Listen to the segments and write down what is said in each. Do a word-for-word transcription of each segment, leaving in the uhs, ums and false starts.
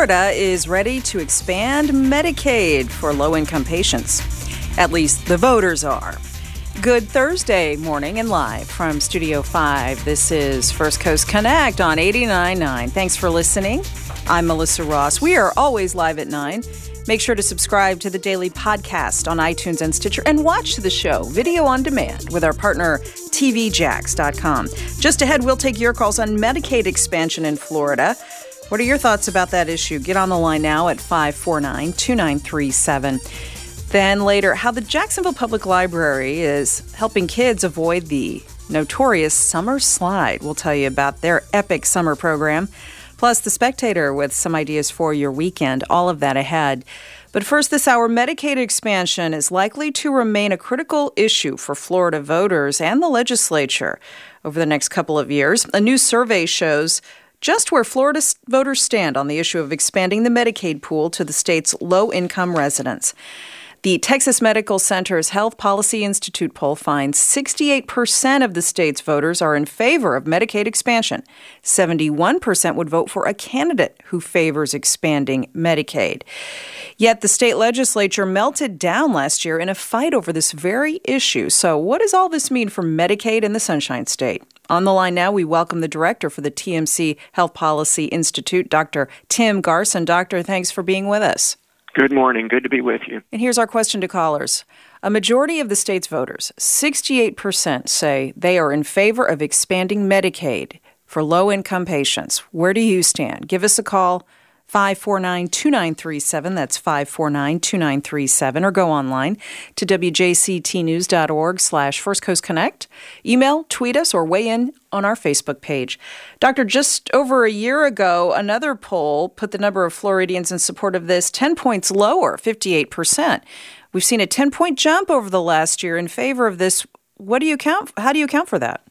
Florida is ready to expand Medicaid for low-income patients. At least the voters are. Good Thursday morning and live from Studio five. This is First Coast Connect on eighty-nine point nine. Thanks for listening. I'm Melissa Ross. We are always live at nine. Make sure to subscribe to the daily podcast on iTunes and Stitcher and watch the show video on demand with our partner T V Jacks dot com. Just ahead, we'll take your calls on Medicaid expansion in Florida. What are your thoughts about that issue? Get on the line now at five four nine, two nine three seven. Then later, how the Jacksonville Public Library is helping kids avoid the notorious summer slide. We'll tell you about their epic summer program. Plus, The Spectator with some ideas for your weekend. All of that ahead. But first this hour, Medicaid expansion is likely to remain a critical issue for Florida voters and the legislature over the next couple of years. A new survey shows just where Florida voters stand on the issue of expanding the Medicaid pool to the state's low-income residents. The Texas Medical Center's Health Policy Institute poll finds sixty-eight percent of the state's voters are in favor of Medicaid expansion. seventy-one percent would vote for a candidate who favors expanding Medicaid. Yet the state legislature melted down last year in a fight over this very issue. So what does all this mean for Medicaid in the Sunshine State? On the line now, we welcome the director for the T M C Health Policy Institute, Doctor Tim Garson. Doctor, thanks for being with us. Good morning. Good to be with you. And here's our question to callers. A majority of the state's voters, sixty-eight percent, say they are in favor of expanding Medicaid for low-income patients. Where do you stand? Give us a call, five four nine, two nine three seven. That's five four nine, two nine three seven. Or go online to W J C T news dot org slash First Coast Connect. Email, tweet us, or weigh in on our Facebook page. Doctor, just over a year ago, another poll put the number of Floridians in support of this ten points lower, fifty-eight percent. We've seen a ten-point jump over the last year in favor of this. What do you count? How do you account for that?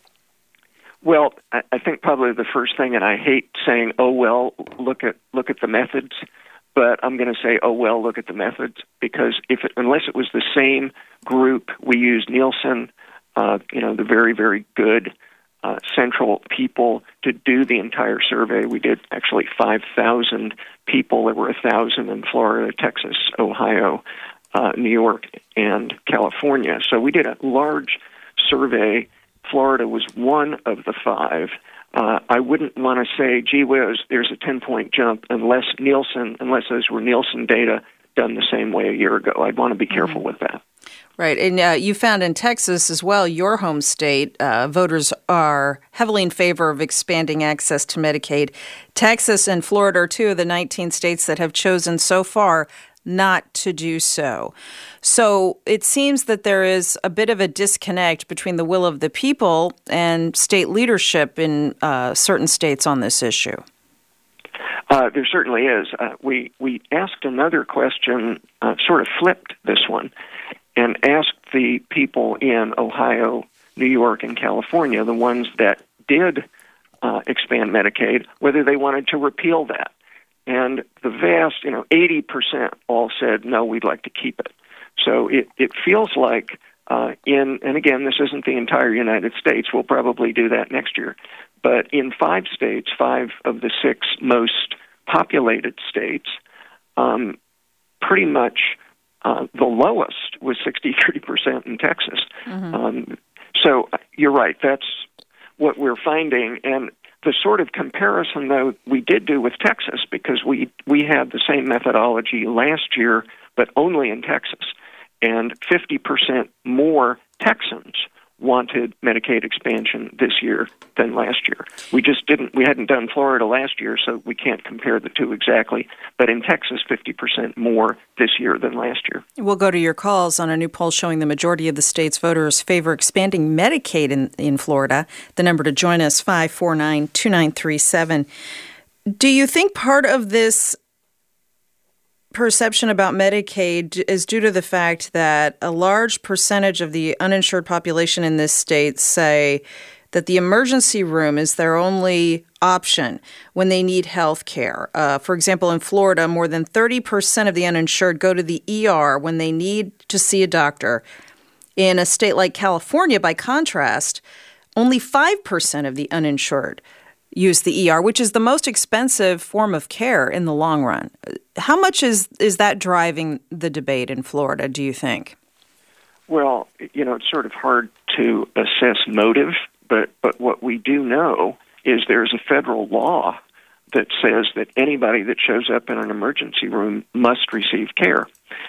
Well, I think probably the first thing, and I hate saying, oh, well, look at look at the methods, but I'm going to say, oh, well, look at the methods, because if it, unless it was the same group, we used Nielsen, uh, you know, the very, very good uh, central people to do the entire survey. We did actually five thousand people. There were one thousand in Florida, Texas, Ohio, uh, New York, and California. So we did a large survey. Florida was one of the five. Uh, I wouldn't want to say, gee whiz, there's a ten-point jump unless Nielsen, unless those were Nielsen data done the same way a year ago. I'd want to be careful mm-hmm. with that. Right. And uh, you found in Texas as well, your home state, uh, voters are heavily in favor of expanding access to Medicaid. Texas and Florida are two of the nineteen states that have chosen so far not to do so. So it seems that there is a bit of a disconnect between the will of the people and state leadership in uh, certain states on this issue. Uh, there certainly is. Uh, we, we asked another question, uh, sort of flipped this one, and asked the people in Ohio, New York, and California, the ones that did uh, expand Medicaid, whether they wanted to repeal that. And the vast, you know, eighty percent all said, no, we'd like to keep it. So it, it feels like uh, in, and again, this isn't the entire United States. We'll probably do that next year. But in five states, five of the six most populated states, um, pretty much uh, the lowest was sixty-three percent in Texas. Mm-hmm. Um, so you're right. That's what we're finding. And the sort of comparison, though, we did do with Texas, because we, we had the same methodology last year, but only in Texas. And fifty percent more Texans wanted Medicaid expansion this year than last year. We just didn't, we hadn't done Florida last year, so we can't compare the two exactly. But in Texas, fifty percent more this year than last year. We'll go to your calls on a new poll showing the majority of the state's voters favor expanding Medicaid in, in Florida. The number to join us, five four nine, two nine three seven. Do you think part of this perception about Medicaid is due to the fact that a large percentage of the uninsured population in this state say that the emergency room is their only option when they need health care? Uh, for example, in Florida, more than thirty percent of the uninsured go to the E R when they need to see a doctor. In a state like California, by contrast, only five percent of the uninsured use the E R, which is the most expensive form of care in the long run. How much is, is that driving the debate in Florida, do you think? Well, you know, it's sort of hard to assess motive, but, but what we do know is there's a federal law that says that anybody that shows up in an emergency room must receive care.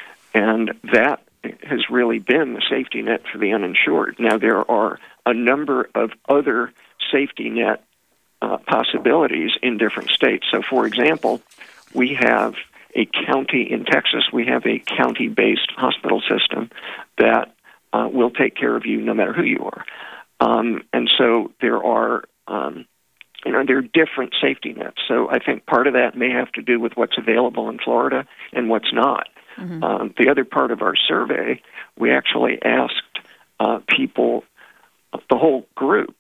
And that has really been the safety net for the uninsured. Now, there are a number of other safety net uh, possibilities in different states. So, for example, we have a county in Texas, we have a county-based hospital system that uh, will take care of you no matter who you are. Um, and so there are, um, you know, there are different safety nets. So I think part of that may have to do with what's available in Florida and what's not. Mm-hmm. Um, the other part of our survey, we actually asked uh, people, the whole group,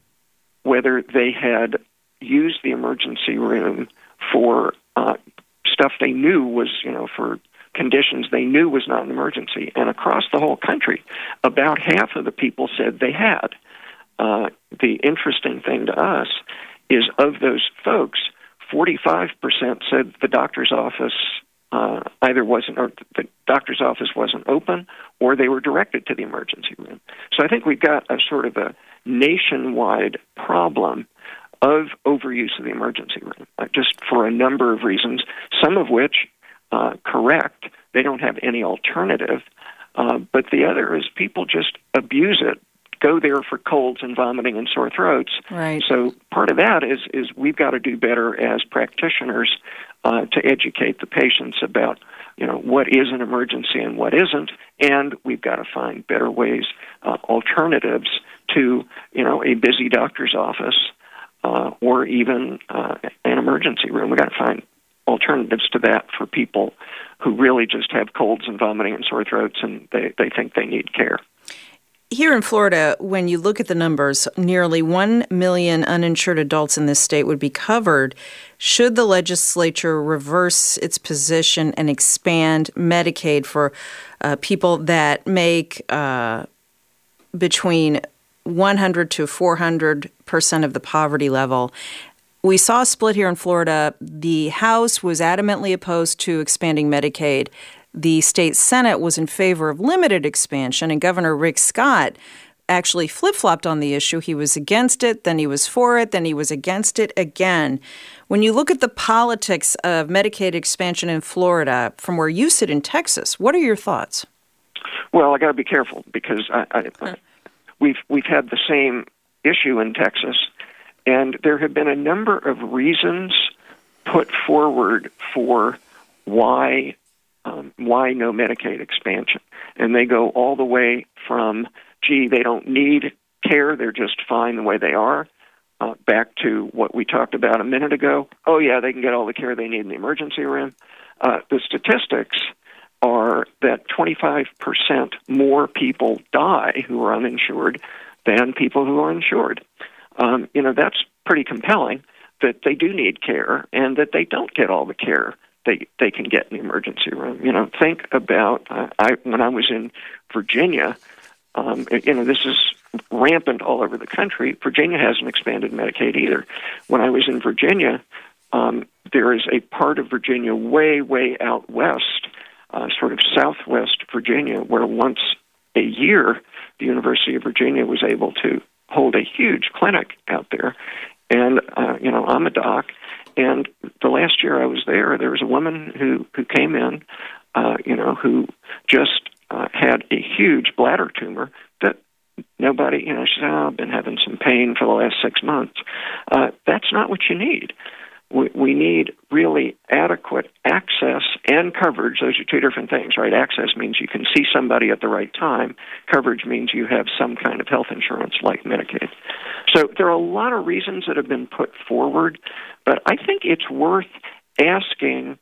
whether they had used the emergency room for uh, stuff they knew was, you know, for conditions they knew was not an emergency. And across the whole country, about half of the people said they had. Uh, the interesting thing to us is of those folks, forty-five percent said the doctor's office uh, either wasn't, or the doctor's office wasn't open, or they were directed to the emergency room. So I think we've got a sort of a nationwide problem of overuse of the emergency room, uh, just for a number of reasons, some of which uh, correct. They don't have any alternative. Uh, but the other is people just abuse it, go there for colds and vomiting and sore throats. Right. So part of that is is we've got to do better as practitioners uh, to educate the patients about, you know, what is an emergency and what isn't, and we've got to find better ways, uh, alternatives to, you know, a busy doctor's office uh, or even uh, an emergency room. We've got to find alternatives to that for people who really just have colds and vomiting and sore throats and they, they think they need care. Here in Florida, when you look at the numbers, nearly one million uninsured adults in this state would be covered should the legislature reverse its position and expand Medicaid for uh, people that make uh, between one hundred to four hundred percent of the poverty level. We saw a split here in Florida. The House was adamantly opposed to expanding Medicaid. The state Senate was in favor of limited expansion, and Governor Rick Scott actually flip-flopped on the issue. He was against it, then he was for it, then he was against it again. When you look at the politics of Medicaid expansion in Florida, from where you sit in Texas, what are your thoughts? Well, I got to be careful because I, I, huh. we've we've had the same issue in Texas, and there have been a number of reasons put forward for why. Um, why no Medicaid expansion? And they go all the way from, gee, they don't need care, they're just fine the way they are, uh, back to what we talked about a minute ago. Oh, yeah, they can get all the care they need in the emergency room. Uh, the statistics are that twenty-five percent more people die who are uninsured than people who are insured. Um, you know, that's pretty compelling that they do need care and that they don't get all the care they they can get in the emergency room. You know, think about uh, I when I was in Virginia. Um, you know, this is rampant all over the country. Virginia hasn't expanded Medicaid either. When I was in Virginia, um, there is a part of Virginia way way out west, uh, sort of southwest Virginia, where once a year the University of Virginia was able to hold a huge clinic out there. And uh, you know, I'm a doc. And the last year I was there, there was a woman who, who came in, uh, you know, who just uh, had a huge bladder tumor that nobody, you know, she said, oh, I've been having some pain for the last six months. Uh, that's not what you need. We, we need really adequate access and coverage. Those are two different things, right? Access means you can see somebody at the right time. Coverage means you have some kind of health insurance like Medicaid. So there are a lot of reasons that have been put forward, but I think it's worth asking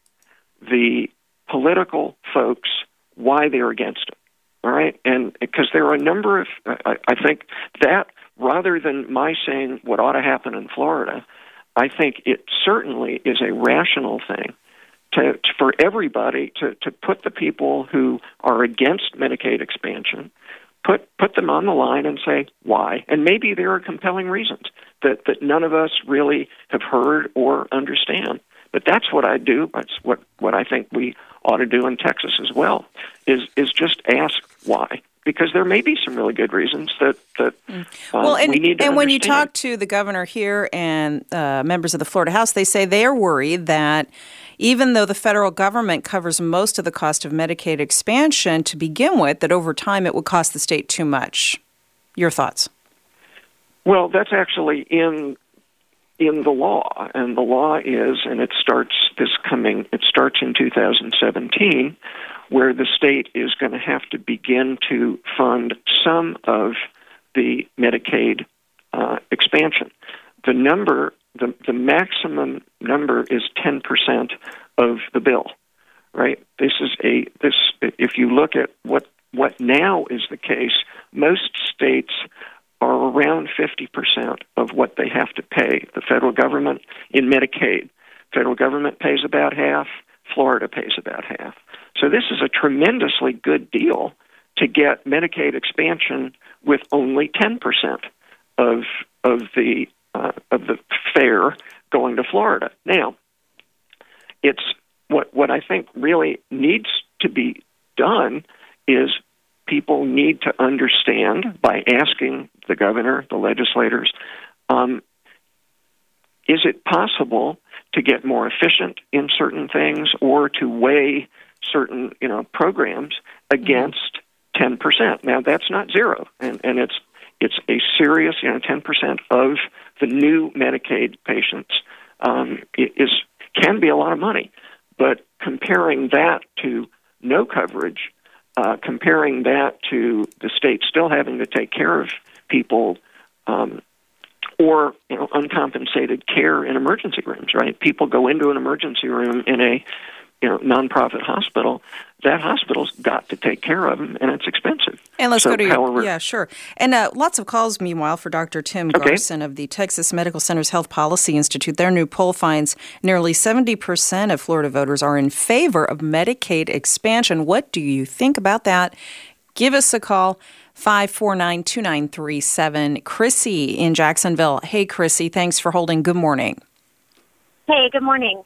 the political folks why they're against it, all right? And because there are a number of, I, I think that rather than my saying what ought to happen in Florida, I think it certainly is a rational thing to, to for everybody to, to put the people who are against Medicaid expansion, put put them on the line and say why. And maybe there are compelling reasons that, that none of us really have heard or understand. But that's what I do. That's what, what I think we ought to do in Texas as well, is is just ask why. Because there may be some really good reasons that, that uh, well, and, we need to and when understand. you talk to the governor here and uh, members of the Florida House, they say they are worried that even though the federal government covers most of the cost of Medicaid expansion to begin with, that over time it would cost the state too much. Your thoughts? Well, that's actually in in the law, and the law is, and it starts this coming, it starts in two thousand seventeen, where the state is going to have to begin to fund some of the Medicaid uh, expansion. The number, the, the maximum number is ten percent of the bill, right? This is a, this, if you look at what, what now is the case, most states are around fifty percent of what they have to pay the federal government in Medicaid. Federal government pays about half, Florida pays about half. So this is a tremendously good deal to get Medicaid expansion with only ten percent of of the uh, of the fare going to Florida. Now, it's what what I think really needs to be done is people need to understand by asking the governor, the legislators, um, is it possible to get more efficient in certain things or to weigh certain, you know, programs against ten percent? Now, that's not zero, and, and it's it's a serious, you know, ten percent of the new Medicaid patients um, is can be a lot of money. But comparing that to no coverage, uh, comparing that to the state still having to take care of people, um, or you know, uncompensated care in emergency rooms, right? People go into an emergency room in a you know nonprofit hospital. That hospital's got to take care of them, and it's expensive. And let's so go to your, however, yeah, sure. And uh, lots of calls, meanwhile, for Doctor Tim Okay. Garson of the Texas Medical Center's Health Policy Institute. Their new poll finds nearly seventy percent of Florida voters are in favor of Medicaid expansion. What do you think about that? Give us a call, five four nine, two nine three seven. Chrissy in Jacksonville. Hey, Chrissy, thanks for holding. Good morning. Hey, good morning.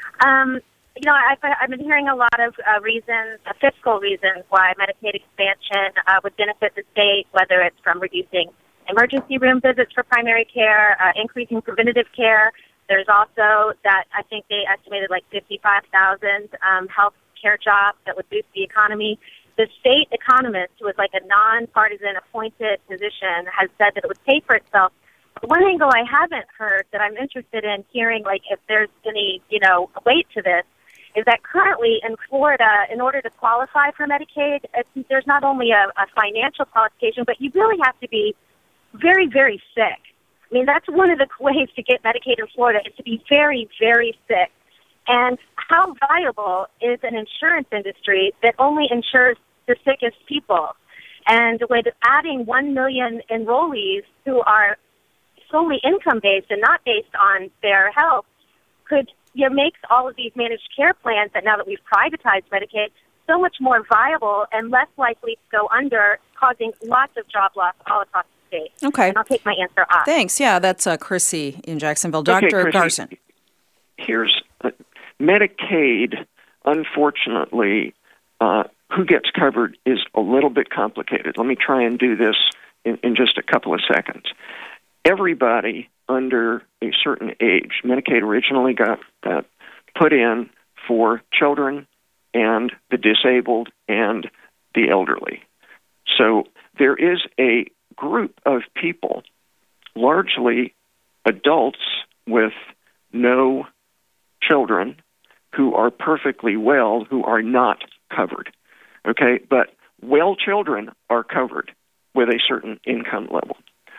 Um, you know, I've, I've been hearing a lot of uh, reasons, uh, fiscal reasons, why Medicaid expansion uh, would benefit the state, whether it's from reducing emergency room visits for primary care, uh, increasing preventative care. There's also that I think they estimated like fifty-five thousand um, health care jobs that would boost the economy. The state economist, who is like a nonpartisan appointed position, has said that it would pay for itself. But one angle I haven't heard that I'm interested in hearing, like if there's any, you know, weight to this, is that currently in Florida, in order to qualify for Medicaid, it's, there's not only a, a financial qualification, but you really have to be very, very sick. I mean, that's one of the ways to get Medicaid in Florida is to be very, very sick. And how viable is an insurance industry that only insures the sickest people? And with adding one million enrollees who are solely income-based and not based on their health could you know, makes all of these managed care plans that now that we've privatized Medicaid so much more viable and less likely to go under, causing lots of job loss all across the state. Okay. And I'll take my answer off. Thanks. Yeah, that's uh, Chrissy in Jacksonville. Doctor Okay, Chrissy, Garson. Here's uh, Medicaid, unfortunately, uh, who gets covered is a little bit complicated. Let me try and do this in, in just a couple of seconds. Everybody under a certain age, Medicaid originally got, got put in for children and the disabled and the elderly. So there is a group of people, largely adults with no children, who are perfectly well, who are not covered. Okay, but well children are covered with a certain income level.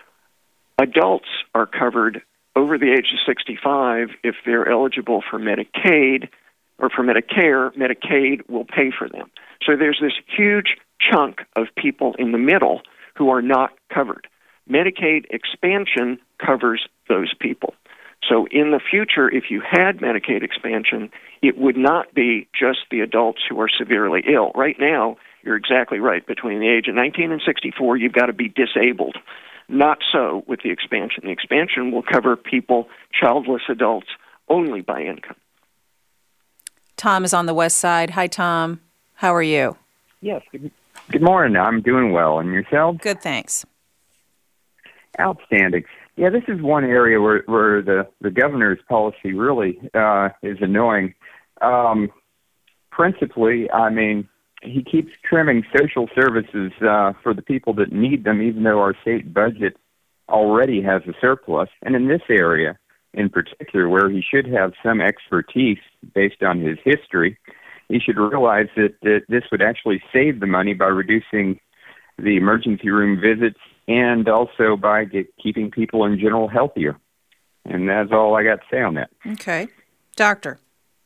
Adults are covered over the age of sixty-five if they're eligible for Medicaid or for Medicare. Medicaid will pay for them. So there's this huge chunk of people in the middle who are not covered. Medicaid expansion covers those people. So in the future, if you had Medicaid expansion, it would not be just the adults who are severely ill. Right now, you're exactly right. Between the age of nineteen and sixty-four, you've got to be disabled. Not so with the expansion. The expansion will cover people, childless adults, only by income. Tom is on the west side. Hi, Tom. How are you? Yes. Good, good morning. I'm doing well. And yourself? Good, thanks. Outstanding. Yeah, this is one area where, where the, the governor's policy really uh, is annoying. Um, principally, I mean, he keeps trimming social services uh, for the people that need them, even though our state budget already has a surplus. And in this area, in particular, where he should have some expertise based on his history, he should realize that, that this would actually save the money by reducing the emergency room visits and also by get, keeping people in general healthier. And that's all I got to say on that. Okay. Doctor?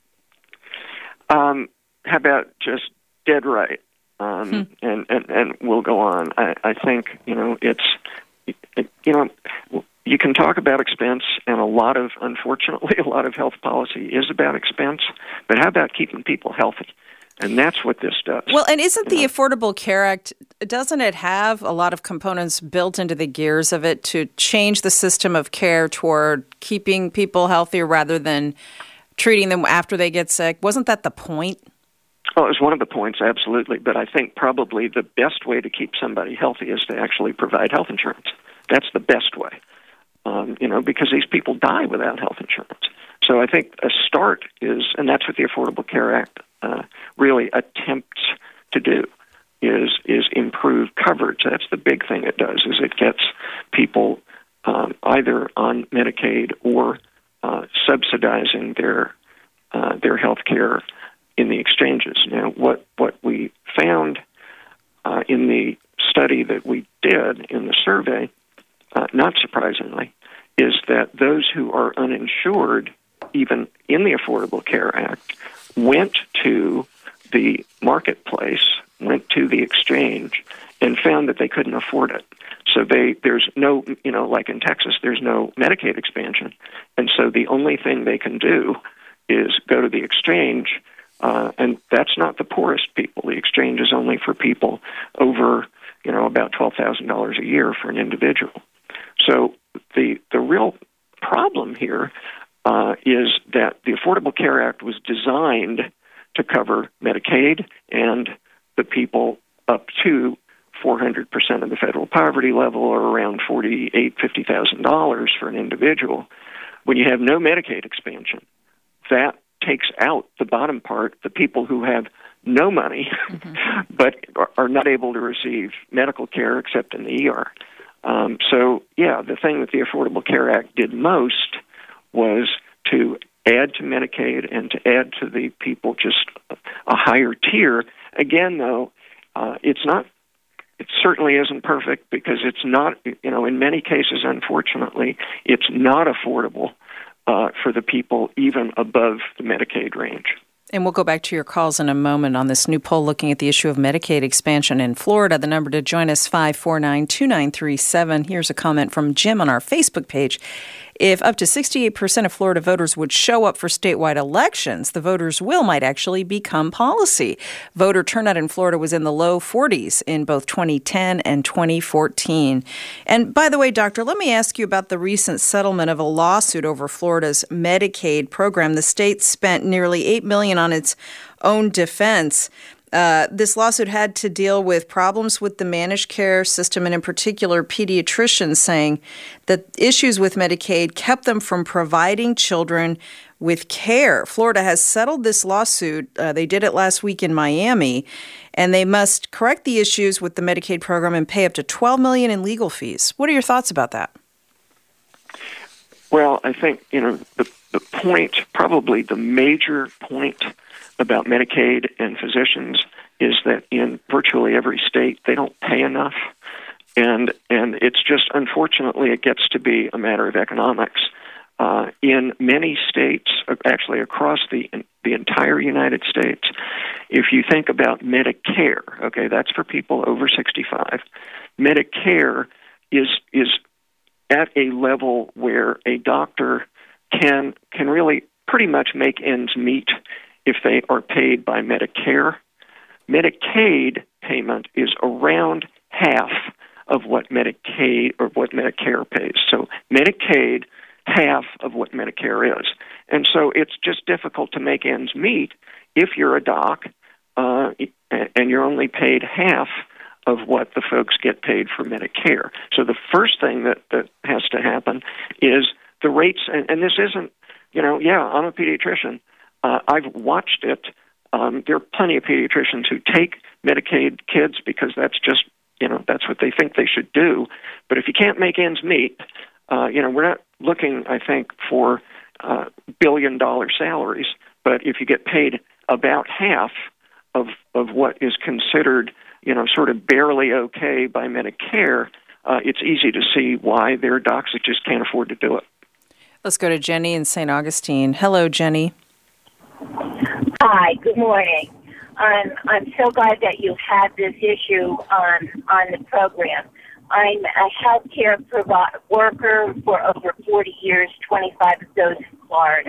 Um, how about just dead right? Um, hmm. and, and, and we'll go on. I, I think, you know, it's, it, you know, you can talk about expense, and a lot of, unfortunately, a lot of health policy is about expense, but how about keeping people healthy? And that's what this does. Well, and isn't the know? Affordable Care Act, doesn't it have a lot of components built into the gears of it to change the system of care toward keeping people healthier rather than treating them after they get sick? Wasn't that the point? Well, it was one of the points, absolutely. But I think probably the best way to keep somebody healthy is to actually provide health insurance. That's the best way, um, you know, because these people die without health insurance. So I think a start is, and that's what the Affordable Care Act uh, really attempts to do, is is improve coverage. That's the big thing it does, is it gets people um, either on Medicaid or uh, subsidizing their uh, their health care in the exchanges. Now, what, what we found uh, in the study that we did in the survey, uh, not surprisingly, is that those who are uninsured, even in the Affordable Care Act, went to the marketplace, went to the exchange, and found that they couldn't afford it. So they there's no, you know, like in Texas, there's no Medicaid expansion. And so the only thing they can do is go to the exchange. Uh, and that's not the poorest people. The exchange is only for people over, you know, about twelve thousand dollars a year for an individual. So the the real problem here uh, is that the Affordable Care Act was designed to cover Medicaid and the people up to four hundred percent of the federal poverty level, or around forty-eight thousand dollars, fifty thousand dollars for an individual. When you have no Medicaid expansion, that takes out the bottom part, the people who have no money, mm-hmm. but are not able to receive medical care except in the E R. Um, so, yeah, the thing that the Affordable Care Act did most was to add to Medicaid and to add to the people just a higher tier. Again, though, uh, it's not, it certainly isn't perfect, because it's not, you know, in many cases, unfortunately, it's not affordable Uh, for the people even above the Medicaid range. And we'll go back to your calls in a moment on this new poll looking at the issue of Medicaid expansion in Florida. The number to join us, five four nine, two nine three seven. Here's a comment from Jim on our Facebook page. If up to sixty-eight percent of Florida voters would show up for statewide elections, the voters' will might actually become policy. Voter turnout in Florida was in the low forties in both twenty ten and twenty fourteen. And by the way, Doctor, let me ask you about the recent settlement of a lawsuit over Florida's Medicaid program. The state spent nearly eight million dollars on its own defense. Uh, this lawsuit had to deal with problems with the managed care system, and in particular, pediatricians saying that issues with Medicaid kept them from providing children with care. Florida has settled this lawsuit. Uh, they did it last week in Miami, and they must correct the issues with the Medicaid program and pay up to twelve million dollars in legal fees. What are your thoughts about that? Well, I think, you know, the, the point, probably the major point about Medicaid and physicians is that in virtually every state, they don't pay enough. And and it's just, unfortunately, it gets to be a matter of economics. Uh, in many states, actually across the the entire United States, if you think about Medicare, okay, that's for people over sixty-five, Medicare is is at a level where a doctor can can really pretty much make ends meet if they are paid by Medicare. Medicaid payment is around half of what Medicaid or what Medicare pays. So Medicaid, half of what Medicare is. And so it's just difficult to make ends meet if you're a doc uh, and you're only paid half of what the folks get paid for Medicare. So the first thing that, that has to happen is the rates, and, and this isn't, you know, yeah, I'm a pediatrician. Uh, I've watched it. Um, there are plenty of pediatricians who take Medicaid kids because that's just, you know, that's what they think they should do. But if you can't make ends meet, uh, you know, we're not looking, I think, for uh, billion-dollar salaries. But if you get paid about half of of what is considered, you know, sort of barely okay by Medicare, uh, it's easy to see why there are docs that just can't afford to do it. Let's go to Jenny in Saint Augustine. Hello, Jenny. Hi, good morning. Um, I'm so glad that you had this issue on on the program. I'm a healthcare provi- worker for over forty years, twenty-five of those in Florida,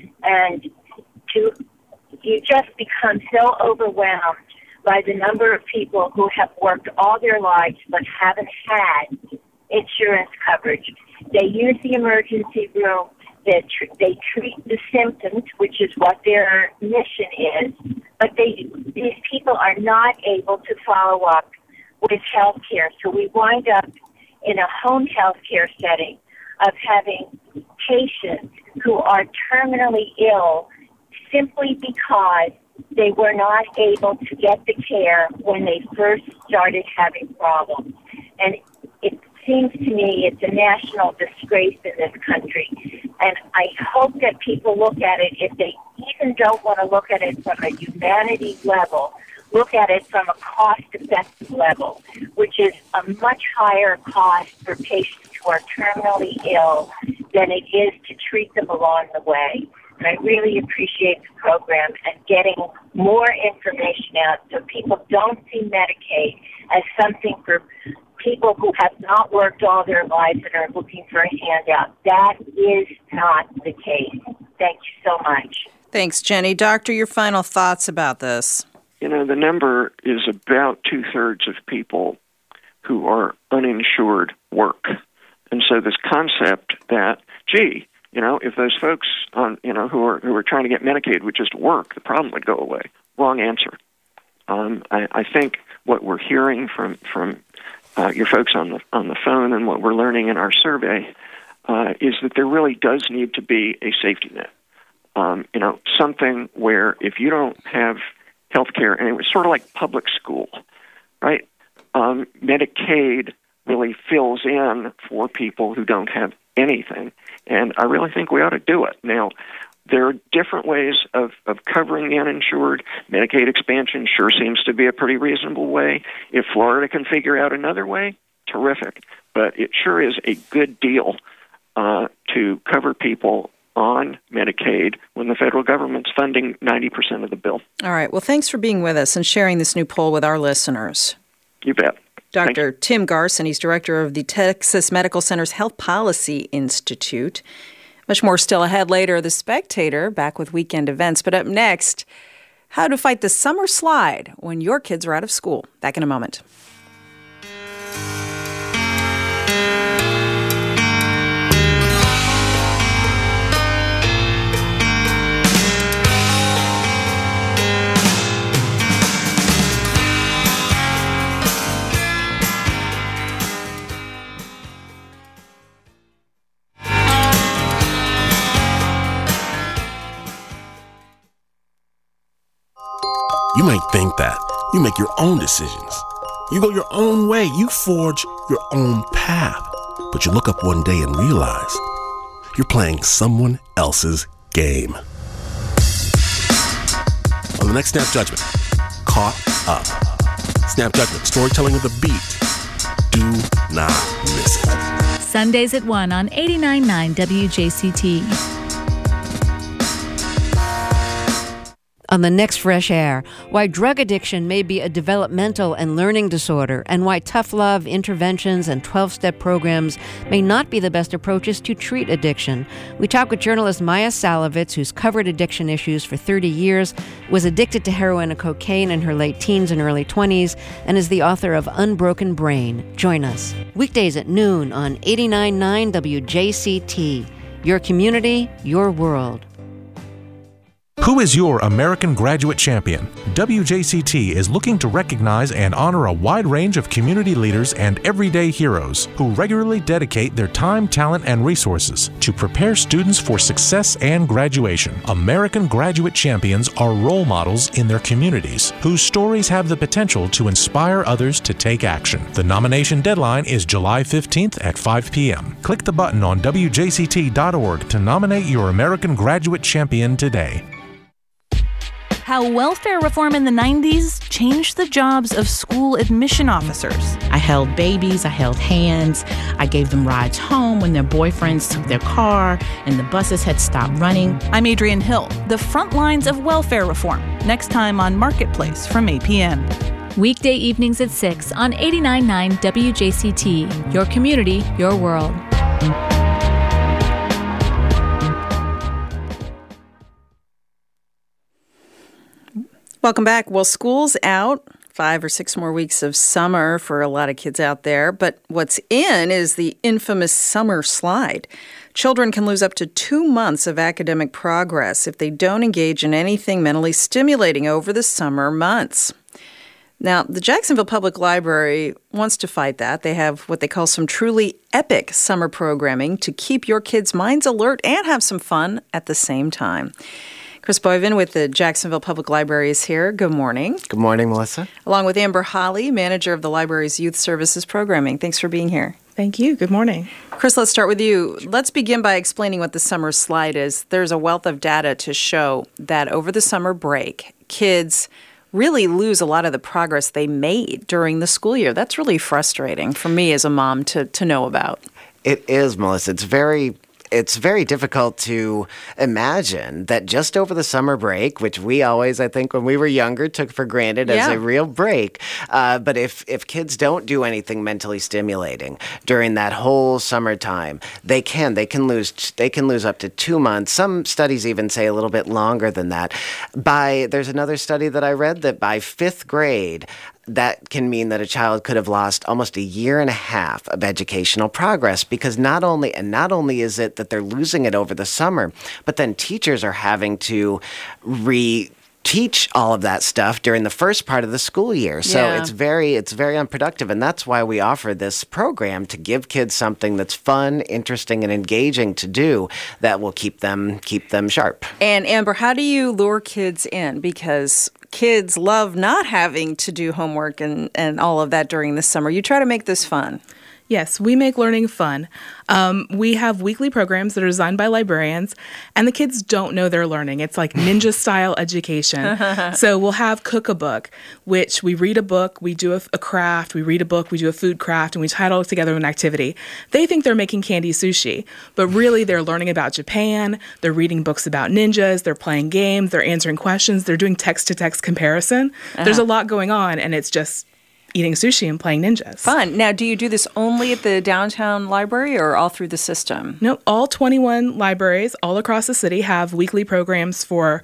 and to you just become so overwhelmed by the number of people who have worked all their lives but haven't had insurance coverage. They use the emergency room. They, tr- they treat the symptoms, which is what their mission is, but they these people are not able to follow up with health care. So we wind up in a home health care setting of having patients who are terminally ill simply because they were not able to get the care when they first started having problems. And it seems to me it's a national disgrace in this country. And I hope that people look at it, if they even don't want to look at it from a humanity level, look at it from a cost-effective level, which is a much higher cost for patients who are terminally ill than it is to treat them along the way. And I really appreciate the program and getting more information out so people don't see Medicaid as something for people who have not worked all their lives and are looking for a handout. That is not the case. Thank you so much. Thanks, Jenny. Doctor, your final thoughts about this? You know, the number is about two-thirds of people who are uninsured work. And so this concept that, gee, you know, if those folks on, you know, who are who are trying to get Medicaid would just work, the problem would go away. Wrong answer. Um, I, I think what we're hearing from from uh, your folks on the on the phone and what we're learning in our survey uh, is that there really does need to be a safety net. Um, you know, something where if you don't have health care, and it was sort of like public school, right? Um, Medicaid really fills in for people who don't have anything. And I really think we ought to do it. Now, there are different ways of, of covering the uninsured. Medicaid expansion sure seems to be a pretty reasonable way. If Florida can figure out another way, terrific. But it sure is a good deal uh, to cover people on Medicaid when the federal government's funding ninety percent of the bill. All right. Well, thanks for being with us and sharing this new poll with our listeners. You bet. Doctor Tim Garson, he's director of the Texas Medical Center's Health Policy Institute. Much more still ahead later. The Spectator, back with weekend events. But up next, how to fight the summer slide when your kids are out of school. Back in a moment. You might think that. You make your own decisions. You go your own way. You forge your own path. But you look up one day and realize you're playing someone else's game. On the next Snap Judgment, Caught Up. Snap Judgment, storytelling with a beat. Do not miss it. Sundays at one on eighty-nine point nine W J C T. On the next Fresh Air, why drug addiction may be a developmental and learning disorder, and why tough love, interventions, and twelve-step programs may not be the best approaches to treat addiction. We talk with journalist Maya Salovitz, who's covered addiction issues for thirty years, was addicted to heroin and cocaine in her late teens and early twenties, and is the author of Unbroken Brain. Join us. Weekdays at noon on eighty-nine point nine W J C T. Your community, your world. Who is your American Graduate Champion? W J C T is looking to recognize and honor a wide range of community leaders and everyday heroes who regularly dedicate their time, talent, and resources to prepare students for success and graduation. American Graduate Champions are role models in their communities whose stories have the potential to inspire others to take action. The nomination deadline is July fifteenth at five p.m. Click the button on W J C T dot org to nominate your American Graduate Champion today. How welfare reform in the nineties changed the jobs of school admission officers. I held babies, I held hands, I gave them rides home when their boyfriends took their car and the buses had stopped running. I'm Adrienne Hill, the front lines of welfare reform, next time on Marketplace from eight p.m. Weekday evenings at six on eighty-nine point nine W J C T. Your community, your world. Welcome back. Well, school's out. Five or six more weeks of summer for a lot of kids out there. But what's in is the infamous summer slide. Children can lose up to two months of academic progress if they don't engage in anything mentally stimulating over the summer months. Now, the Jacksonville Public Library wants to fight that. They have what they call some truly epic summer programming to keep your kids' minds alert and have some fun at the same time. Chris Boivin with the Jacksonville Public Library is here. Good morning. Good morning, Melissa. Along with Amber Holly, manager of the library's Youth Services Programming. Thanks for being here. Thank you. Good morning. Chris, let's start with you. Let's begin by explaining what the summer slide is. There's a wealth of data to show that over the summer break, kids really lose a lot of the progress they made during the school year. That's really frustrating for me as a mom to, to know about. It is, Melissa. It's very... It's very difficult to imagine that just over the summer break, which we always, I think, when we were younger, took for granted yeah. as a real break. Uh, but if, if kids don't do anything mentally stimulating during that whole summertime, they can. They can lose. They can lose up to two months. Some studies even say a little bit longer than that. By there's another study that I read that by fifth grade, that can mean that a child could have lost almost a year and a half of educational progress because not only and not only is it that they're losing it over the summer, but then teachers are having to re teach all of that stuff during the first part of the school year. So yeah. it's very it's very unproductive, and that's why we offer this program to give kids something that's fun, interesting, and engaging to do that will keep them keep them sharp. And Amber, how do you lure kids in? Because kids love not having to do homework and, and all of that during the summer. You try to make this fun. Yes, we make learning fun. Um, we have weekly programs that are designed by librarians, and the kids don't know they're learning. It's like ninja-style education. So we'll have Cook a Book, which we read a book, we do a, a craft, we read a book, we do a food craft, and we tie it all together in an activity. They think they're making candy sushi, but really they're learning about Japan, they're reading books about ninjas, they're playing games, they're answering questions, they're doing text-to-text comparison. Uh-huh. There's a lot going on, and it's just eating sushi and playing ninjas. Fun. Now, do you do this only at the downtown library or all through the system? No, all twenty-one libraries all across the city have weekly programs for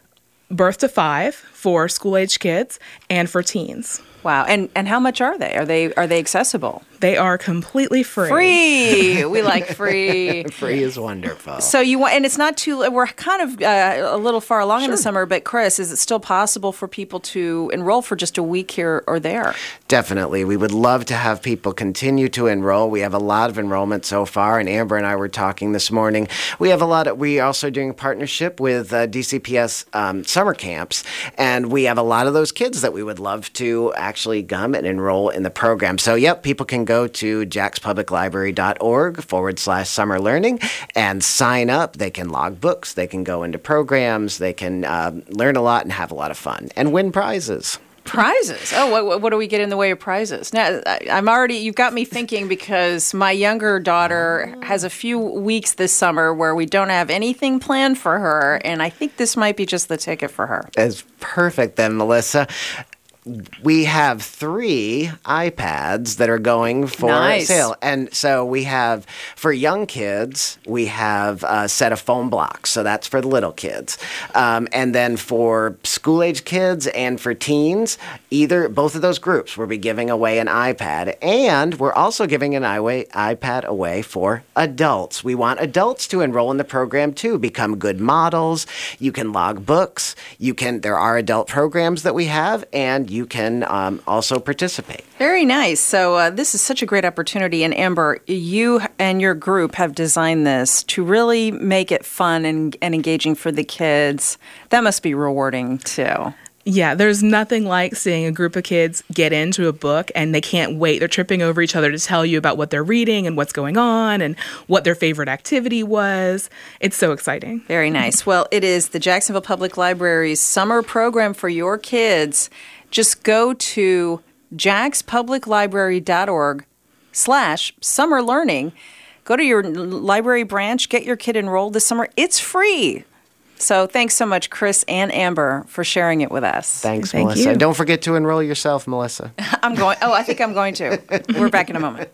birth to five, for school-age kids, and for teens. Wow. And and how much are they? Are they are they accessible? They are completely free. Free. We like free. Free is wonderful. So you want, and it's not too. We're kind of uh, a little far along sure. in the summer, but Chris, is it still possible for people to enroll for just a week here or there? Definitely. We would love to have people continue to enroll. We have a lot of enrollment so far, and Amber and I were talking this morning. We have a lot of. We are also doing a partnership with uh, D C P S um, summer camps, and we have a lot of those kids that we would love to actually come and enroll in the program. So, yep, people can go to jackspubliclibrary.org forward slash summer learning and sign up. They can log books. They can go into programs. They can uh, learn a lot and have a lot of fun and win prizes. Prizes. Oh, what, what do we get in the way of prizes? Now, I, I'm already, you've got me thinking because my younger daughter has a few weeks this summer where we don't have anything planned for her, and I think this might be just the ticket for her. That's perfect then, Melissa. We have three iPads that are going for nice. sale. And so we have, for young kids, we have a set of phone blocks. So that's for the little kids. Um, and then for school-age kids and for teens, either, both of those groups, we'll be giving away an iPad. And we're also giving an iPad away for adults. We want adults to enroll in the program too, become good models. You can log books. You can, there are adult programs that we have, and you you can um, also participate. Very nice. So uh, this is such a great opportunity. And Amber, you and your group have designed this to really make it fun and, and engaging for the kids. That must be rewarding too. Yeah, there's nothing like seeing a group of kids get into a book and they can't wait. They're tripping over each other to tell you about what they're reading and what's going on and what their favorite activity was. It's so exciting. Very nice. Well, it is the Jacksonville Public Library's summer program for your kids. Just go to jackspubliclibrary.org slash summer learning. Go to your library branch, get your kid enrolled this summer. It's free. So thanks so much, Chris and Amber, for sharing it with us. Thanks, Thank Melissa. you. And don't forget to enroll yourself, Melissa. I'm going. Oh, I think I'm going to. We're back in a moment.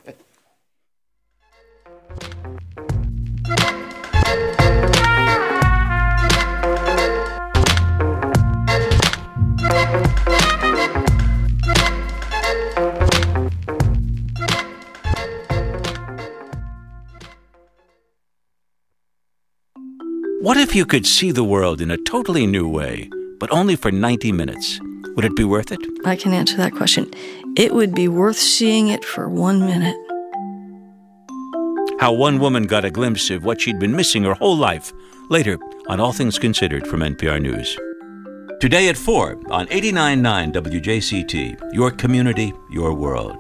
What if you could see the world in a totally new way, but only for ninety minutes? Would it be worth it? I can answer that question. It would be worth seeing it for one minute. How one woman got a glimpse of what she'd been missing her whole life. Later on All Things Considered from N P R News. Today at four on eighty-nine point nine W J C T, your community, your world.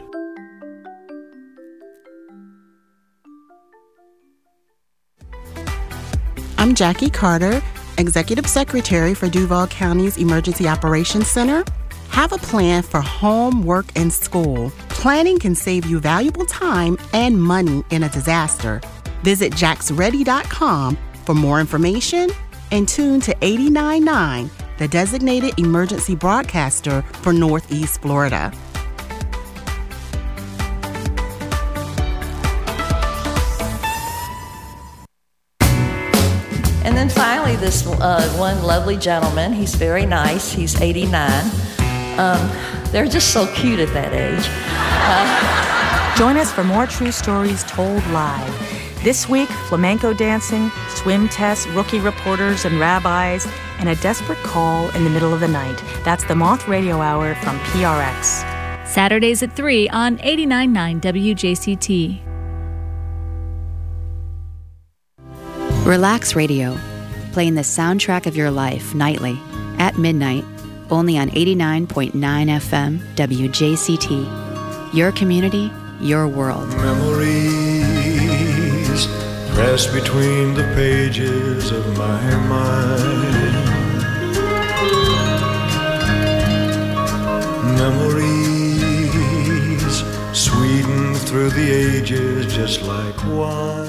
I'm Jackie Carter, Executive Secretary for Duval County's Emergency Operations Center. Have a plan for home, work, and school. Planning can save you valuable time and money in a disaster. Visit jacks ready dot com for more information and tune to eighty-nine point nine, the designated emergency broadcaster for Northeast Florida. And then finally, this uh, one lovely gentleman, he's very nice, he's eighty-nine. Um, they're just so cute at that age. Uh, Join us for more true stories told live. This week, flamenco dancing, swim tests, rookie reporters and rabbis, and a desperate call in the middle of the night. That's the Moth Radio Hour from P R X. Saturdays at three on eighty-nine point nine W J C T. Relax Radio, playing the soundtrack of your life nightly at midnight, only on eighty-nine point nine F M W J C T. Your community, your world. Memories pressed between the pages of my mind. Memories sweetened through the ages just like wine.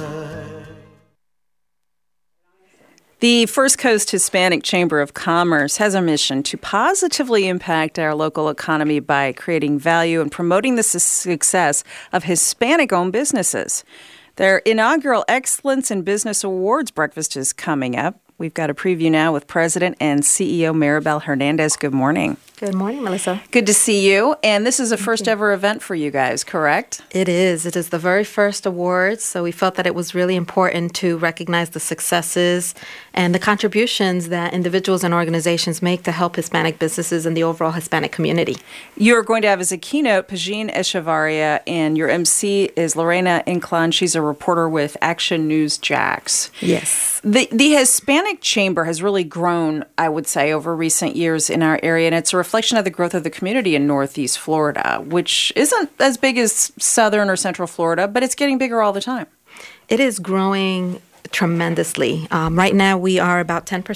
The First Coast Hispanic Chamber of Commerce has a mission to positively impact our local economy by creating value and promoting the su- success of Hispanic-owned businesses. Their inaugural Excellence in Business Awards breakfast is coming up. We've got a preview now with President and C E O Maribel Hernandez. Good morning. Good morning, Melissa. Good to see you. And this is a first ever event for you guys, correct? It is. It is the very first awards. So we felt that it was really important to recognize the successes and the contributions that individuals and organizations make to help Hispanic businesses and the overall Hispanic community. You're going to have as a keynote Pajin Echevarria, and your M C is Lorena Inclán. She's a reporter with Action News Jax. Yes. The, the Hispanic Chamber has really grown, I would say, over recent years in our area, and it's a reflection of the growth of the community in Northeast Florida, which isn't as big as Southern or Central Florida, but it's getting bigger all the time. It is growing tremendously. Um, right now, we are about ten percent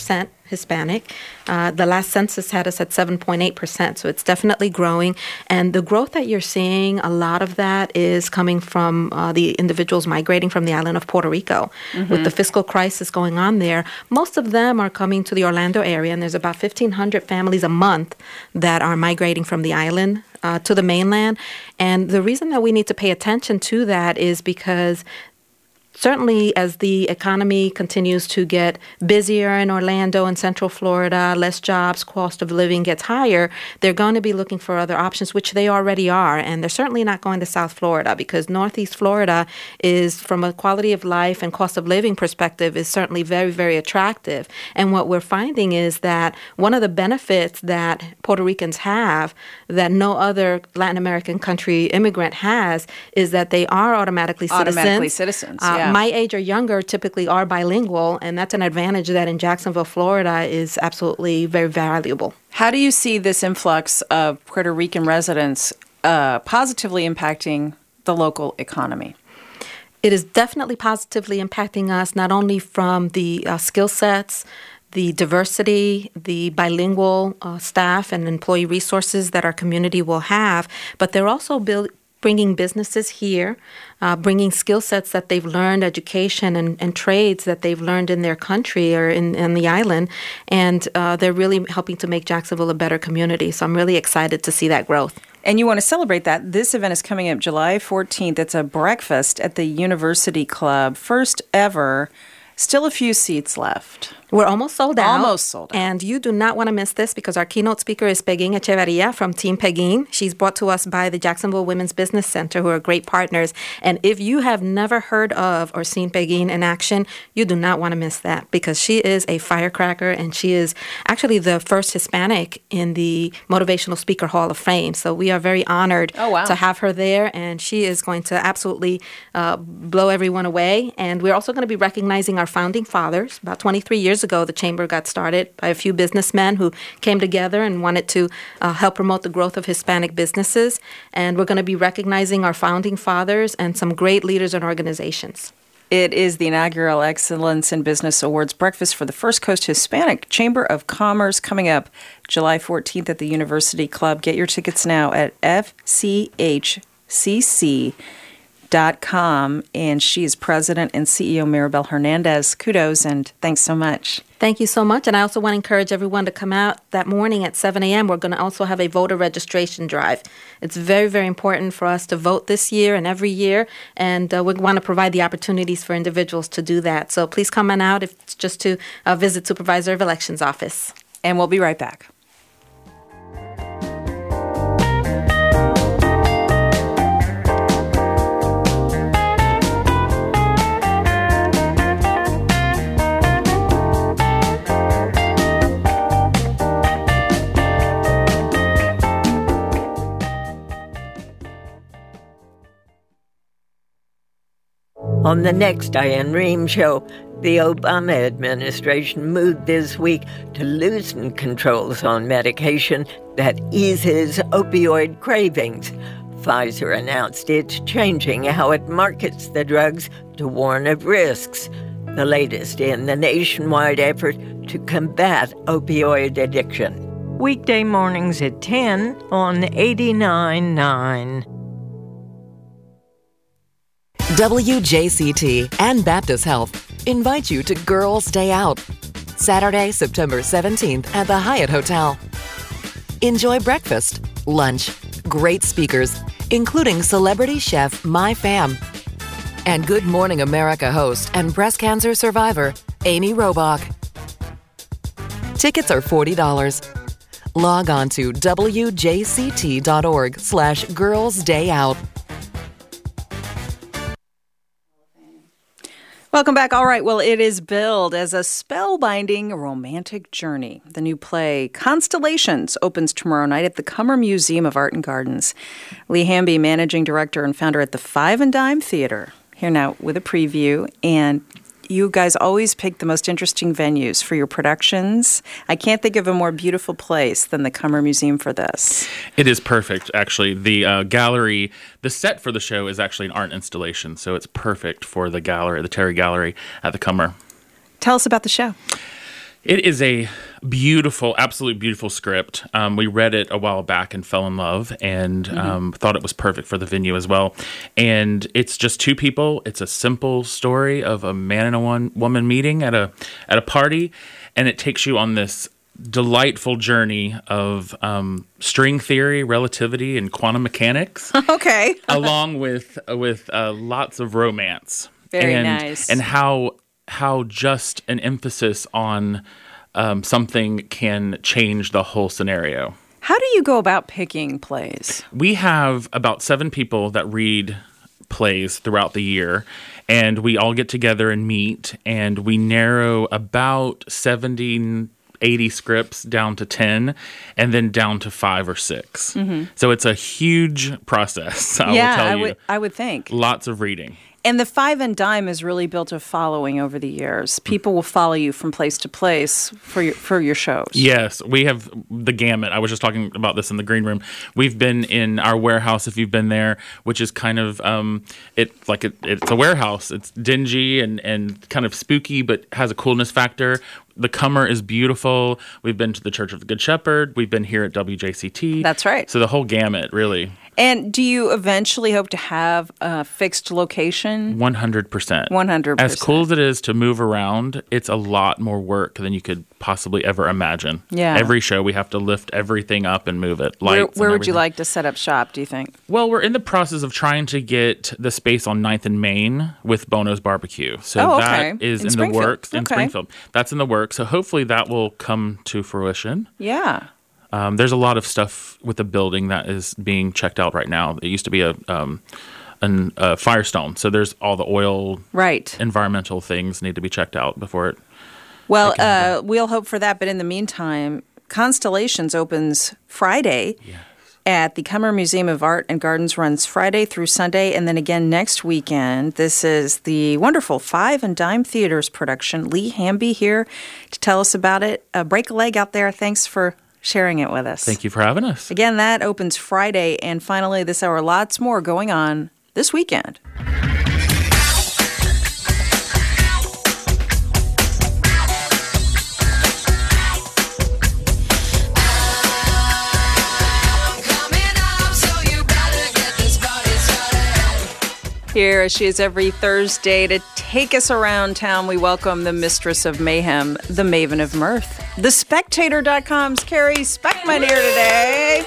Hispanic. Uh, the last census had us at seven point eight percent, so it's definitely growing. And the growth that you're seeing, a lot of that is coming from uh, the individuals migrating from the island of Puerto Rico. Mm-hmm. With the fiscal crisis going on there, most of them are coming to the Orlando area, and there's about fifteen hundred families a month that are migrating from the island uh, to the mainland. And the reason that we need to pay attention to that is because certainly, as the economy continues to get busier in Orlando and Central Florida, less jobs, cost of living gets higher, they're going to be looking for other options, which they already are. And they're certainly not going to South Florida because Northeast Florida is, from a quality of life and cost of living perspective, is certainly very, very attractive. And what we're finding is that one of the benefits that Puerto Ricans have that no other Latin American country immigrant has is that they are automatically citizens. Automatically citizens, uh, yeah. My age or younger typically are bilingual, and that's an advantage that in Jacksonville, Florida is absolutely very valuable. How do you see this influx of Puerto Rican residents uh, positively impacting the local economy? It is definitely positively impacting us, not only from the uh, skill sets, the diversity, the bilingual uh, staff and employee resources that our community will have, but they're also build, bringing businesses here, uh, bringing skill sets that they've learned, education and, and trades that they've learned in their country or in, in the island, and uh, they're really helping to make Jacksonville a better community. So I'm really excited to see that growth. And you want to celebrate that. This event is coming up July fourteenth. It's a breakfast at the University Club, first ever. Still a few seats left. We're almost sold out. Almost sold out. And you do not want to miss this because our keynote speaker is Peguin Echeverria from Team Peguin. She's brought to us by the Jacksonville Women's Business Center, who are great partners. And if you have never heard of or seen Peguin in action, you do not want to miss that because she is a firecracker and she is actually the first Hispanic in the Motivational Speaker Hall of Fame. So we are very honored oh, wow. to have her there, and she is going to absolutely uh, blow everyone away. And we're also going to be recognizing our founding fathers. About twenty-three years ago, the Chamber got started by a few businessmen who came together and wanted to uh, help promote the growth of Hispanic businesses. And we're going to be recognizing our founding fathers and some great leaders and organizations. It is the inaugural Excellence in Business Awards breakfast for the First Coast Hispanic Chamber of Commerce coming up July fourteenth at the University Club. Get your tickets now at F C H C C dot com, and she is president and C E O Maribel Hernandez. Kudos and thanks so much. Thank you so much. And I also want to encourage everyone to come out that morning at seven a.m. We're going to also have a voter registration drive. It's very, very important for us to vote this year and every year, and uh, we want to provide the opportunities for individuals to do that. So please come on out if it's just to uh, visit Supervisor of Elections office. And we'll be right back. On the next Diane Rehm Show, the Obama administration moved this week to loosen controls on medication that eases opioid cravings. Pfizer announced it's changing how it markets the drugs to warn of risks, the latest in the nationwide effort to combat opioid addiction. Weekday mornings at ten on eighty-nine point nine. W J C T and Baptist Health invite you to Girls' Day Out, Saturday, September seventeenth at the Hyatt Hotel. Enjoy breakfast, lunch, great speakers, including celebrity chef My Fam, and Good Morning America host and breast cancer survivor Amy Robach. Tickets are forty dollars. Log on to W J C T dot org slash Girls' Day Out. Welcome back. All right. Well, it is billed as a spellbinding romantic journey. The new play, Constellations, opens tomorrow night at the Cummer Museum of Art and Gardens. Lee Hamby, managing director and founder at the Five and Dime Theater, here now with a preview. And you guys always pick the most interesting venues for your productions. I can't think of a more beautiful place than the Cummer Museum for this. It is perfect, actually. The uh, gallery, the set for the show is actually an art installation, so it's perfect for the gallery, the Terry Gallery at the Cummer. Tell us about the show. It is a beautiful, absolutely beautiful script. Um, we read it a while back and fell in love and Mm-hmm. um, thought it was perfect for the venue as well. And it's just two people. It's a simple story of a man and a one woman meeting at a at a party, and it takes you on this delightful journey of um, string theory, relativity, and quantum mechanics. Okay. along with with uh, lots of romance. Very and, nice. And how how just an emphasis on um, something can change the whole scenario. How do you go about picking plays? We have about seven people that read plays throughout the year, and we all get together and meet, and we narrow about seventy, eighty scripts down to ten, and then down to five or six. Mhm. So it's a huge process, I yeah, will tell I you. would, I would think. Lots of reading. And the Five and Dime has really built a following over the years. People will follow you from place to place for your for your shows. Yes, we have the gamut. I was just talking about this in the green room. We've been in our warehouse, if you've been there, which is kind of um, it like it, it's a warehouse. It's dingy and and kind of spooky, but has a coolness factor. The Comer is beautiful. We've been to the Church of the Good Shepherd. We've been here at W J C T. That's right. So the whole gamut, really. And do you eventually hope to have a fixed location? one hundred percent. one hundred percent. As cool as it is to move around, it's a lot more work than you could possibly ever imagine. Yeah. Every show, we have to lift everything up and move it. Where, Lights where and would you everything. like to set up shop, do you think? Well, we're in the process of trying to get the space on ninth and Main with Bono's Barbecue. So Oh, okay. that is In in, the Springfield. works in Okay. Springfield. That's in the works. So hopefully that will come to fruition. Yeah. Um, there's a lot of stuff with the building that is being checked out right now. It used to be a um, an, a Firestone. So there's all the oil, right, environmental things need to be checked out before it. Well, uh, we'll hope for that. But in the meantime, Constellations opens Friday at the Comer Museum of Art and Gardens, runs Friday through Sunday, and then again next weekend. This is the wonderful Five and Dime Theaters production. Lee Hamby here to tell us about it. Uh, break a leg out there. Thanks for sharing it with us. Thank you for having us. Again, that opens Friday. And finally, this hour, lots more going on this weekend. Here, as she is every Thursday, to take us around town, we welcome the mistress of mayhem, the maven of mirth, the Spectator dot com's Carrie Speckman here today.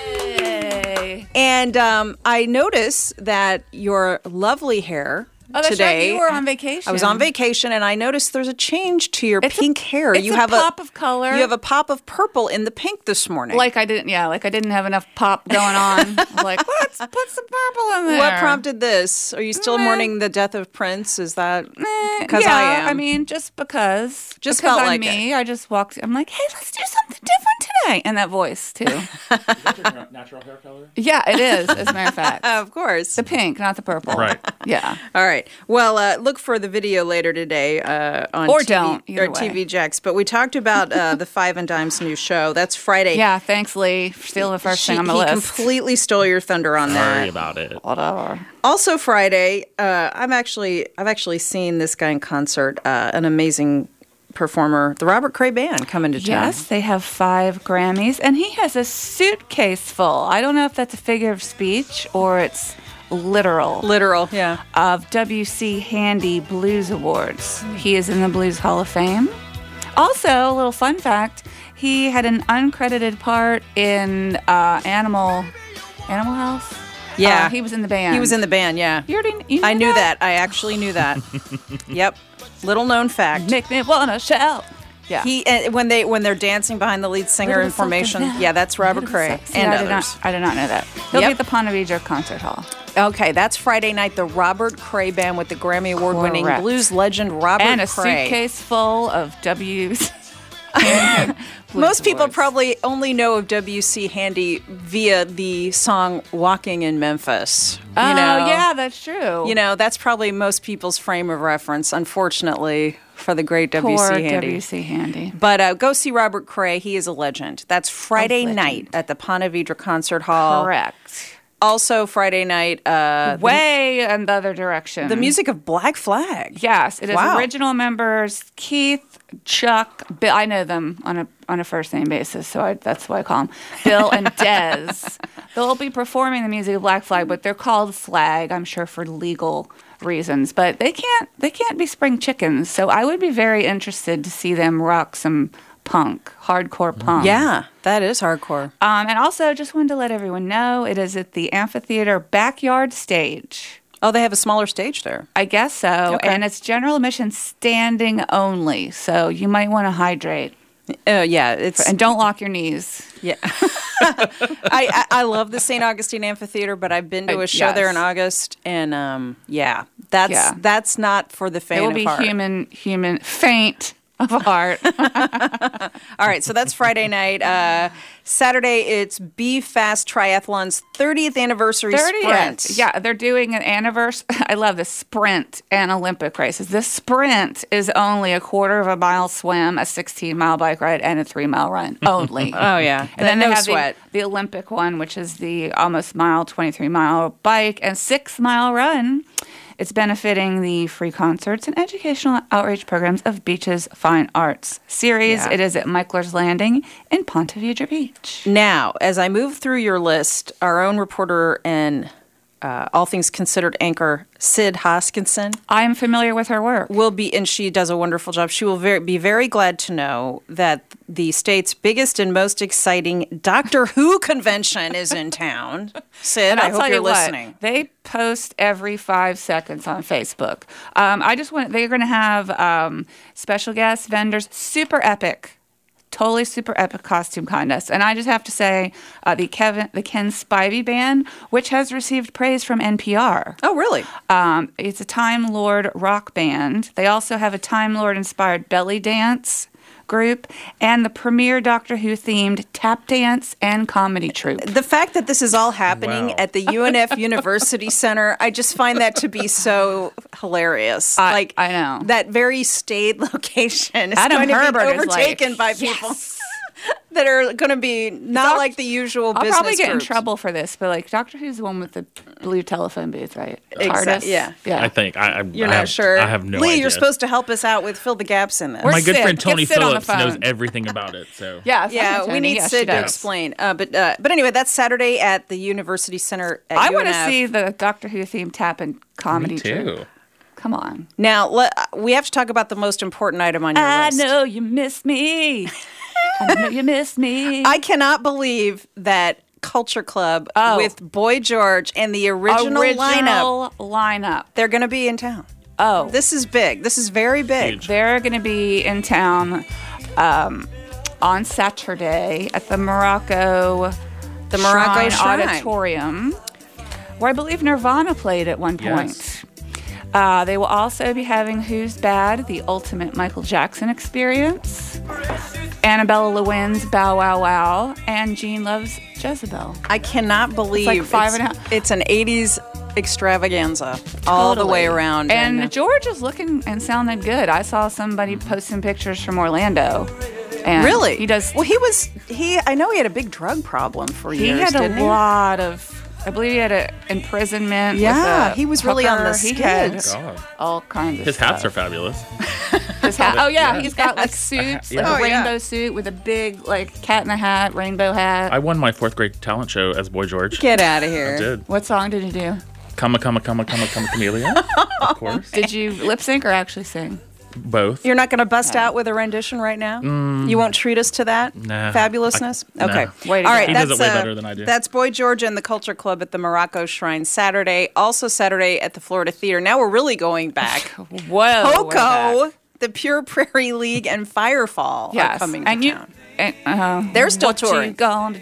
Yay. And um, I notice that your lovely hair Oh, that's today. right. You were on vacation. I was on vacation, and I noticed there's a change to your pink hair. it's you a have pop of color. You have a pop of purple in the pink this morning. Like I didn't, yeah, like I didn't have enough pop going on. I'm like, let's put some purple in there. What prompted this? Are you still mourning the death of Prince? Is that because yeah, I am? I mean, just because. Just because felt I'm like me. I just walked. I'm like, hey, let's do something different today. And that voice too. Natural hair color? Yeah, it is. As a matter of fact, of course, the pink, not the purple. Right. Yeah. All right. Well, uh, look for the video later today uh, on Or T V, don't, either or way. T V Jacks. But we talked about uh, the Five and Dime's new show. That's Friday. Yeah. Thanks, Lee, for stealing the first She- thing on the he list. completely stole your thunder on that. Sorry about it. Whatever. Also Friday, uh, I'm actually I've actually seen this guy in concert, uh, an amazing performer, the Robert Cray Band, coming to town. Yes, they have five Grammys, and he has a suitcase full. I don't know if that's a figure of speech or it's literal. Literal, yeah. Of W C Handy Blues Awards. He is in the Blues Hall of Fame. Also, a little fun fact, he had an uncredited part in uh, Animal Animal House. Yeah. Uh, he was in the band. He was in the band, yeah. You already you knew I knew that? that. I actually knew that. Yep. Little known fact. Make me wanna shout. Yeah. He uh, when they when they're dancing behind the lead singer in Little something formation. now. Yeah, that's Robert Cray See, and I did others. not, I did not know that. He'll Yep. be at the Ponte Vedra Concert Hall. Okay, that's Friday night. The Robert Cray Band with the Grammy Award-winning Correct. blues legend Robert and a Cray. suitcase full of W's. Most people probably only know of W C Handy via the song "Walking in Memphis." You Oh, know? yeah, that's true. You know, that's probably most people's frame of reference, unfortunately, for the great W C Poor Handy. W C Handy. But uh, go see Robert Cray. He is a legend. That's Friday legend. night at the Ponte Vedra Concert Hall. Correct. Also, Friday night. Uh, Way in the other direction. The music of Black Flag. Yes, it is Wow. original members Keith, Chuck, Bill. I know them on a on a first name basis, so I, that's why I call them Bill and Dez. They'll be performing the music of Black Flag, but they're called Flag, I'm sure, for legal reasons. But they can't they can't be spring chickens, so I would be very interested to see them rock some punk, hardcore punk. Yeah, that is hardcore. Um, and also, just wanted to let everyone know it is at the amphitheater backyard stage. Oh, they have a smaller stage there. I guess so. Okay. And it's general admission standing only, so you might want to hydrate. Uh, yeah, it's and don't lock your knees. Yeah, I, I I love the Saint Augustine Amphitheater, but I've been to a Uh, show yes. there in August, and um, yeah, that's Yeah. that's not for the It faint will of be heart. human, human, faint of heart. All right, so that's Friday night. Uh, Saturday, it's Be Fast Triathlon's thirtieth anniversary sprint. Yeah, they're doing an anniversary. I love this sprint and Olympic races. This sprint is only a quarter of a mile swim, a sixteen mile bike ride, and a three mile run only. Oh, yeah. And then No they have sweat. the, the Olympic one, which is the almost mile, twenty-three mile bike and six mile run. It's benefiting the free concerts and educational outreach programs of Beach's Fine Arts series. Yeah. It is at Michler's Landing in Ponte Vedra Beach. Now, as I move through your list, our own reporter and uh, All Things Considered anchor Sid Hoskinson. I am familiar with her work. Will be, and she does a wonderful job. She will very, be very glad to know that the state's biggest and most exciting Doctor Who convention is in town. Sid, And I I'll hope tell you're you what, listening. They post every five seconds on Facebook. Um, I just want they're going to have um, special guests, vendors, super epic. Totally super epic costume contest. And I just have to say, uh, the Kevin, the Ken Spivey Band, which has received praise from N P R. Oh, really? Um, it's a Time Lord rock band. They also have a Time Lord inspired belly dance group and the premier Doctor Who themed tap dance and comedy troupe. The fact that this is all happening Wow. at the U N F University Center, I just find that to be so hilarious. I- like I know. that very staid location is Adam going to Herbert be is like, overtaken by people that are going to be not Doc- like the usual I'll business probably get groups. in trouble for this, but like Doctor Who's the one with the blue telephone booth, right? Exact- TARDIS? yeah. yeah. I think I, I You're I not have, sure. I have no Lee, idea. you're supposed to help us out with fill the gaps in this. My good Sid. friend Get Tony Sid on the Phillips knows phone. everything about it. So Yeah, Yeah, we need yes, Sid she to does. explain. Uh, but uh, but anyway, that's Saturday at the University Center at I U N F. want to see the Doctor Who themed tap and comedy me too. troupe. Come on. Now, let, we have to talk about the most important item on your I list. know you miss me. I know you miss me. I cannot believe that Culture Club Oh. with Boy George and the original, Original lineup, lineup. they're going to be in town. Oh. This is big. This is very big. They're going to be in town um, on Saturday at the Morocco The Morocco Shrine. Auditorium, where I believe Nirvana played at one point. Yes. Uh, they will also be having Who's Bad, the ultimate Michael Jackson experience, Annabella Lewin's Bow Wow Wow, and Gene Loves Jezebel. I cannot believe like five it's, and a half- it's an eighties extravaganza all the way Totally. around. And, George is looking and sounding good. I saw somebody posting pictures from Orlando. And really, He does. Well, he was he. I know he had a big drug problem for He years. had a didn't he? lot of. I believe he had an imprisonment. Yeah, with a he was really on the hooker. He had skids. God. all kinds of His hats are stuff. fabulous. His hat. Oh yeah, Yeah. he's got like suits, like Yeah. a Oh, yeah. rainbow suit with a big like cat in a hat, rainbow hat. I won my fourth grade talent show as Boy George. Get out of here. I did. What song did you do? Come, come, come, come, come, Camellia. Of course. Did you lip sync or actually sing? Both. You're not going to bust out with a rendition right now? You won't treat us to that Nah. fabulousness? I- okay. nah. Way to All go. right. He that's, does it way uh, better than I do. That's Boy George and the Culture Club at the Morocco Shrine Saturday. Also Saturday at the Florida Theater. Now we're really going back. Whoa. Coco, the Pure Prairie League, and Firefall are Yes, coming to and you, town. and, uh, They're still what touring. you gonna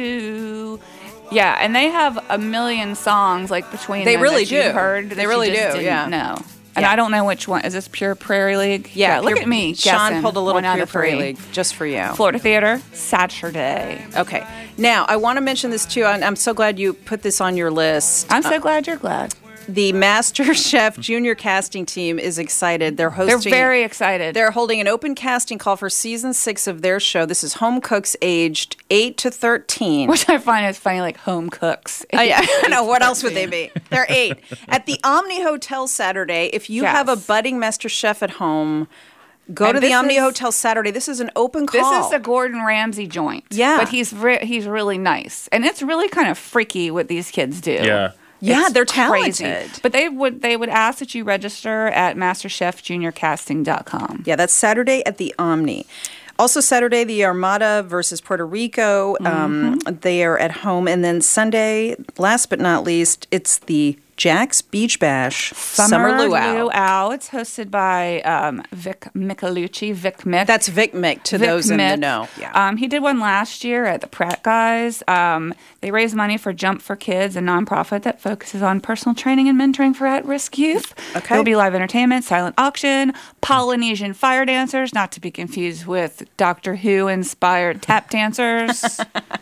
do? Yeah, and they have a million songs like between They them really that you do. heard. They that you really just do, didn't yeah. know. And Yeah. I don't know which one. Is this Pure Prairie League? Yeah, look Pure- at me. Sean guessing. pulled a little One out Pure of Prairie three. League just for you. Florida Theater, Saturday. Okay. Now, I want to mention this too. and I'm so glad you put this on your list. I'm so glad you're glad. The Master Chef Junior casting team is excited. They're hosting. They're very excited. They're holding an open casting call for season six of their show. This is home cooks aged eight to thirteen. Which I find is funny, like home cooks. I, I know. What else would they be? They're eight. At the Omni Hotel Saturday, if you Yes. have a budding Master Chef at home, go And to the this Omni is- Hotel Saturday. This is an open call. This is a Gordon Ramsay joint. Yeah. But he's re- he's really nice. And it's really kind of freaky what these kids do. Yeah. Yeah, It's they're crazy. talented. But they would they would ask that you register at master chef junior casting dot com. Yeah, that's Saturday at the Omni. Also Saturday, the Armada versus Puerto Rico. Um, they are at home. And then Sunday, last but not least, it's the Jack's Beach Bash Summer, Luau. Luau. It's hosted by um, Vic Michelucci. Vic Mick. That's Vic Mick, to Vic those in the Mick. know. Yeah. Um, he did one last year at the Pratt Guys. Um, they raise money for Jump for Kids, a nonprofit that focuses on personal training and mentoring for at-risk youth. Okay. There will be live entertainment, silent auction, Polynesian fire dancers, not to be confused with Doctor Who-inspired tap dancers.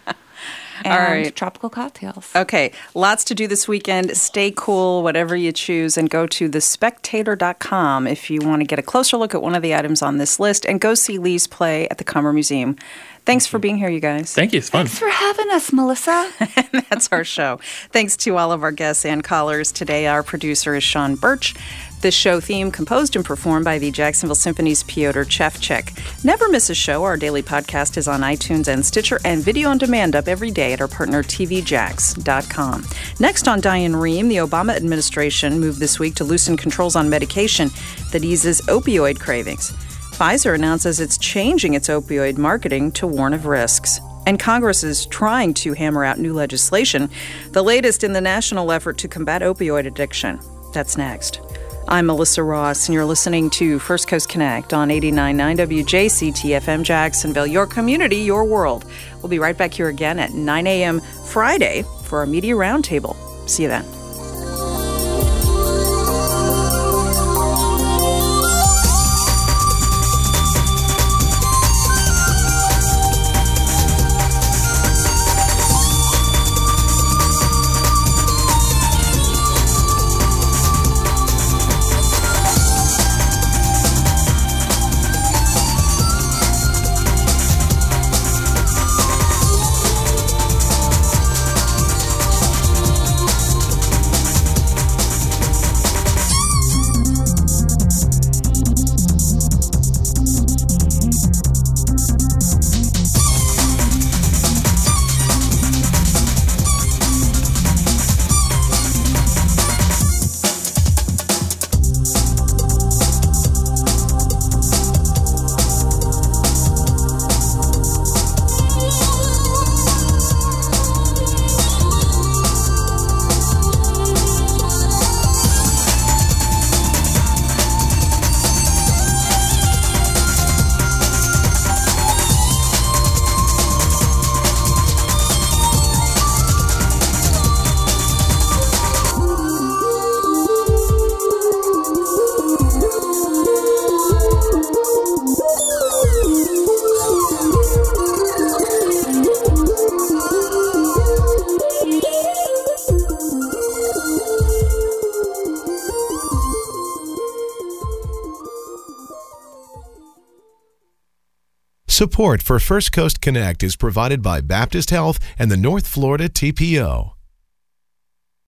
And All right. tropical cocktails. Okay, lots to do this weekend. Stay cool, whatever you choose, and go to the spectator dot com if you want to get a closer look at one of the items on this list, and go see Lee's play at the Comer Museum. Thanks for being here, you guys. Thank you. It's fun. Thanks for having us, Melissa. That's our show. Thanks to all of our guests and callers. Today, our producer is Sean Birch. This show theme composed and performed by the Jacksonville Symphony's Piotr Chevchek. Never miss a show. Our daily podcast is on iTunes and Stitcher, and video on demand up every day at our partner T V Jacks dot com. Next on Diane Rehm, the Obama administration moved this week to loosen controls on medication that eases opioid cravings. Pfizer announces it's changing its opioid marketing to warn of risks. And Congress is trying to hammer out new legislation, the latest in the national effort to combat opioid addiction. That's next. I'm Melissa Ross, and you're listening to First Coast Connect on eighty-nine point nine W J C T F M Jacksonville, your community, your world. We'll be right back here again at nine a.m. Friday for our Media Roundtable. See you then. Support for First Coast Connect is provided by Baptist Health and the North Florida T P O.